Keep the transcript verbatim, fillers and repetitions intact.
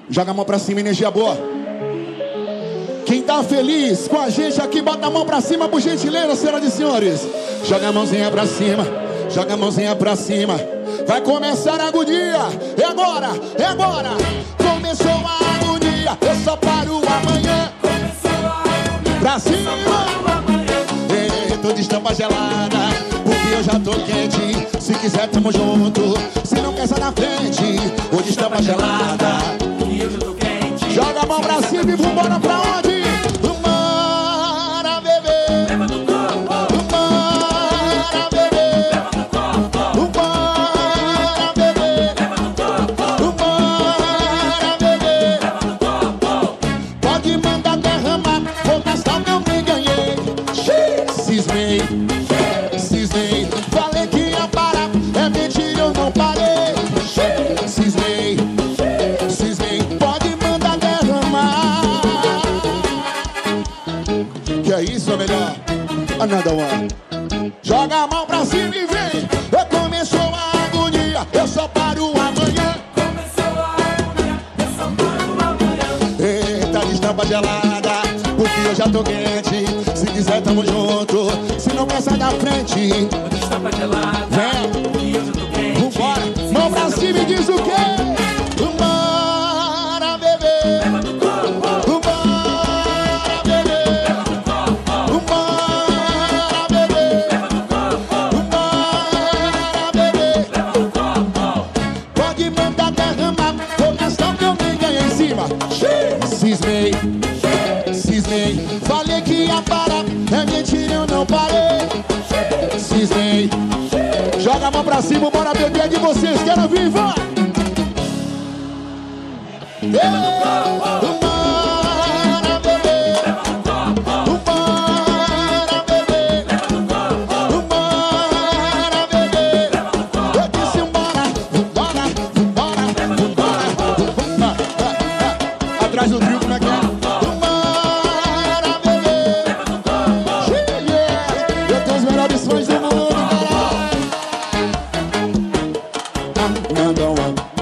Joga a mão pra cima, energia boa. Quem tá feliz com a gente aqui, bota a mão pra cima, por gentileza, senhoras e senhores. Joga a mãozinha pra cima, joga a mãozinha pra cima. Vai começar a agonia. É agora, é agora. Começou a agonia, eu só paro amanhã. Pra cima. Ei, tô de estampa gelada, porque eu já tô quente. Se quiser tamo junto, se não quer sai na frente. Ou de estampa gelada, porque eu já tô quente. Joga a mão pra cima e vambora pra onde? Vambora, bebê. Leva no corpo. Vambora, bebê. Leva no corpo. Vambora, bebê. Leva no corpo. Vambora, bebê. Leva no corpo. Pode mandar derramar, vou gastar o que eu me ganhei. Cismei, cismei. Falei que ia parar, é mentira, eu não parei. Cismei, cismei. Pode mandar derramar. Que é isso, melhor? Another one. Joga a mão pra cima e vem. Eu começou a agonia, eu só paro amanhã. Começou a agonia, eu só paro amanhã. Eita, de estampa gelada, porque eu já tô quente. Se quiser tamo junto, se não quer sai da frente. De estampa gelada, vem, porque eu já tô quente. Vambora, mão pra cima e diz o quê? Vambora, bebê. Leva no corpo. Vambora, bebê. Leva no corpo. Vambora, bebê. Leva no corpo. Vambora, bebê. Leva no corpo. Pode mandar derramar, vou gastar o que eu me ganhei em cima. Cismei, cismei. Falei que ia parar, é mentira, eu não parei. Cismei. Joga a mão pra cima, bora beber é de vocês, quero vir, vai! Leva no corpo. Vambora, bebê. Leva no corpo. Vambora, bebê. Leva no corpo. Vambora, bebê. Leva no corpo. Eu disse vambora, vambora, vambora, vambora, vambora. Atrás do trio, como é que é? Vambora, bebê. Leva no corpo. Yeah. Eu tenho os melhores fãs do mundo, cara. Number one.